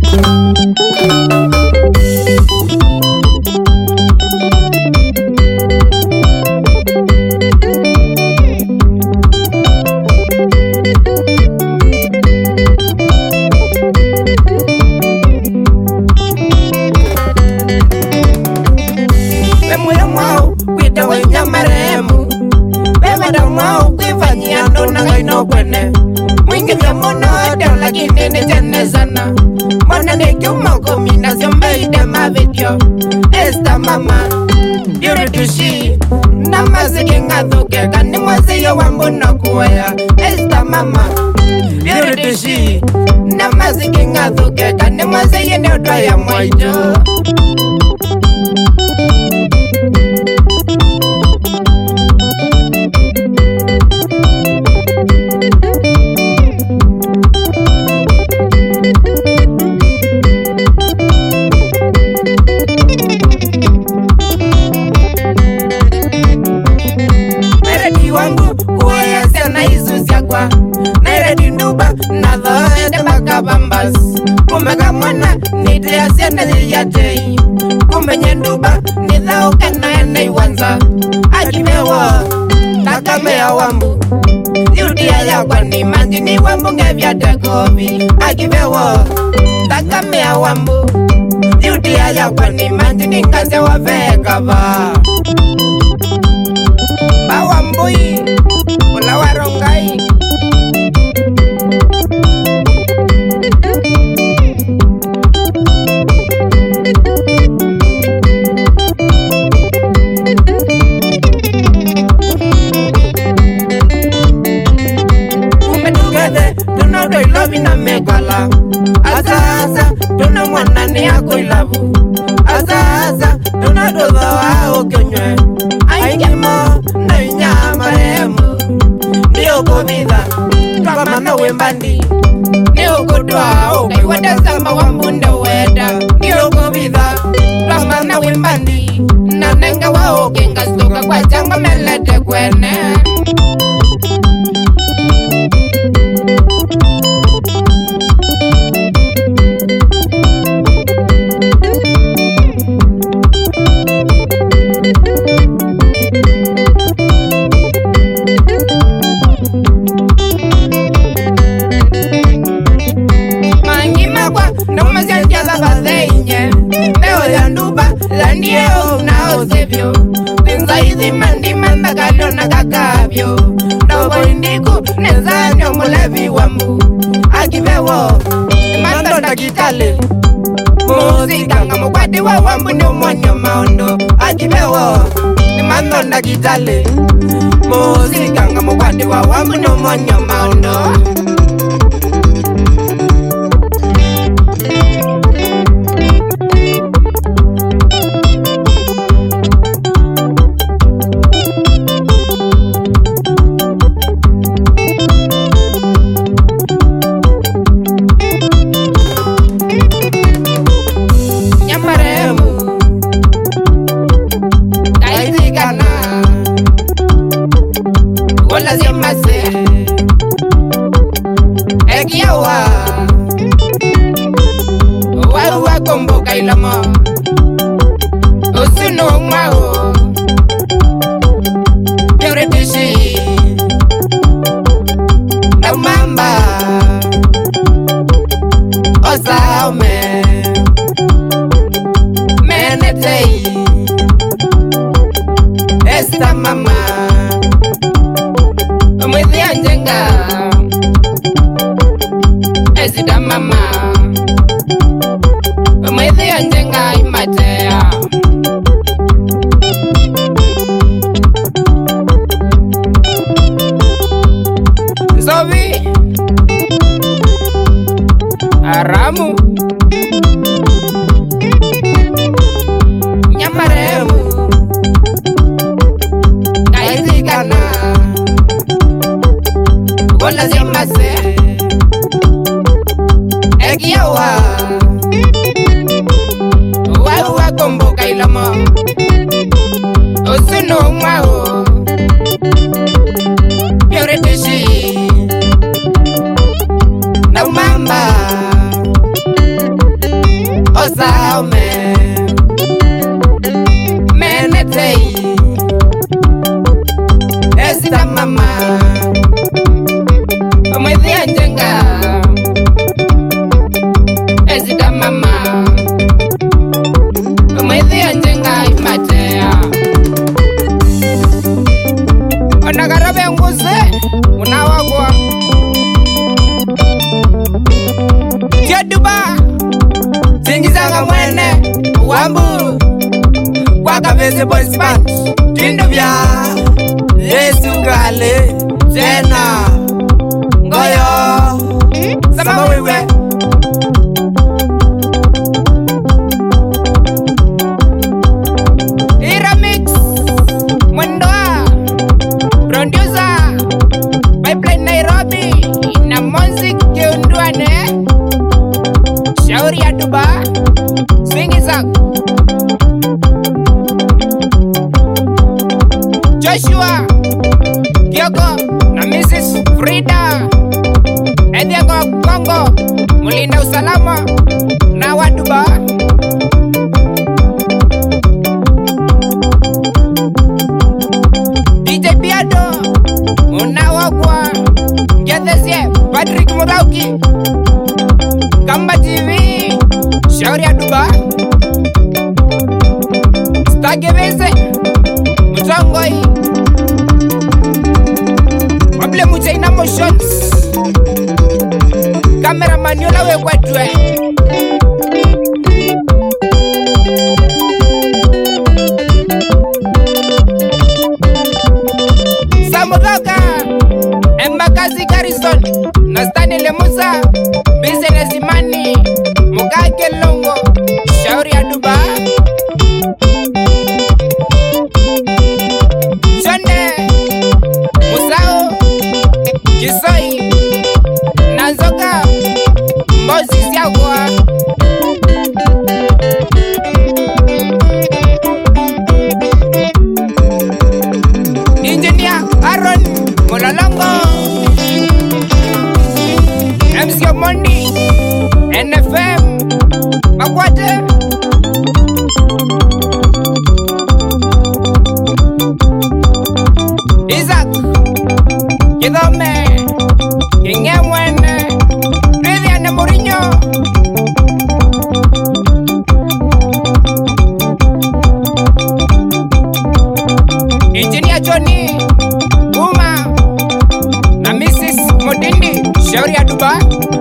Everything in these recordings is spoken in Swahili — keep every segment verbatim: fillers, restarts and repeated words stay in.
Esta mama, beauty she, namazi ngaduke kani mwazi yo wambuno kuya. Esta mama, beauty she, namazi ngaduke kani mwazi yene udaya mwajo. Nairedi nduba na dhoede makabambas. Kumega mwana nide asiende liyatei. Kumenye nduba nidhauke na ene iwanza. Akimewa takamea wambu yudia ya kwa ni manjini wambu ngevya tekovi. Akimewa takamea wambu yudia ya kwa ni manjini kaze waveka ba Bawambui ula warongai. Na megala azaza tuna mwana ni yako ilabu azaza tuna dodo wao kenywe aingemo na inyama emu ndio kobida kama na wembandi ndio kodwa okay wada samba wambunda weda ndio kobida kama na wembandi na nenga wao kenga stoka kwa jamba melete kwene. Nzaizi mandi manda kalona kakabyo Dobo indiku nenzanyo mulevi wambu Akivewo mando ndakitale Muzika nga mukwati wa wambu ni umonyo maondo Akivewo mando ndakitale Muzika nga mukwati wa wambu ni umonyo maondo. Ekiawa Wawa kombo kailama Osuno mao Yoretishi Na mamba Osaume Menetei Esta mama Mwezi anjenga Ezida mama Mwezi anjenga imatea Zobi Aramu Nyamaremu Kaizikana Wala zimase Ekiawa Wawa kombo kailama Osuno mwao Yoretishi Na mamba saume menetei esta mama omwithia njenga esta mama omwithia njenga imatea onagarabe nguze unawagwa Duba Singizaga mwene Wambu Waka vese boys band Tindo vya Yesu gale Tena Ngoyo Sama wewe Ira mix Mwendoa Producer Pipeline Nairobi Na Monzik Kiunduane Shauri ya Duba Singiza Joshua Kyoko na Missus Frida Ediego Kongo Mulinda usalama na wa Duba D J Piado Unawagwa Ngethesie Patrick Murauki Kamba T V Shauri ya Duba Stageveze Mutongoi Wable Muchaina Motions Cameraman yola we kwa dwe Samudoka Embakazi Garrison Nastani Lemusa Business Imani Mugage Longo Shauri ya Duba Shone Musao Kisoi Nazoka Mbozi Siagwa Engineer Aaron Molalongo M C Omondi N F M Makwate Isaac Kidome Kingemwene Vivian Mourinho Engineer Johnny Uma na Missus Modindi Shauri ya Duba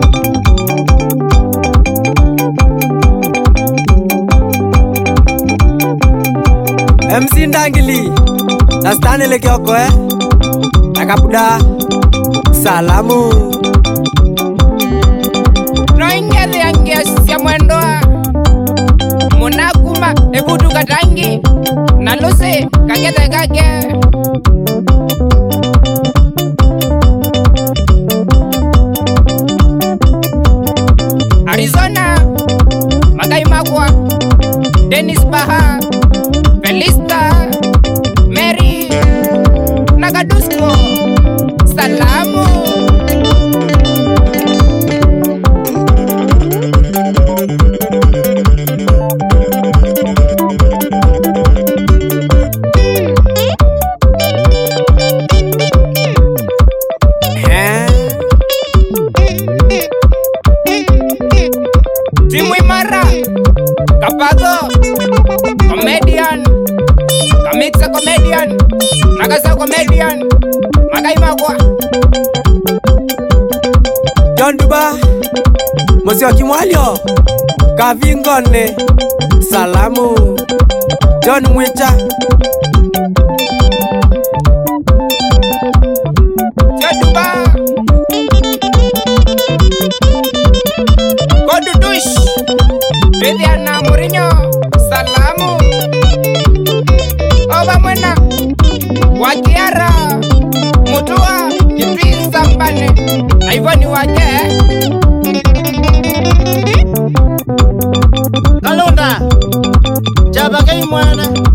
M C Ndangili na Stanley Kyoko eh Nakabuda Salamu Noingeli yangia ya mwendoa Munakuma ebudu katangi Na Lucy kakete kake Arizona Magai Magwa Dennis Baha Felista Mary Nagadusko Salamu Timu imara Kapago Comedian Kamixa Comedian Nagasa Comedian Magai Magwa John Duba Mosio Kimwalio Kavingone Salamu John Mwicha John Duba Kodudush Vivian Mourinho Salamu Oba Mwena Wakiara Mutua Kitwi Sambane Na Ivani wake Kalonda Jabagay Mwana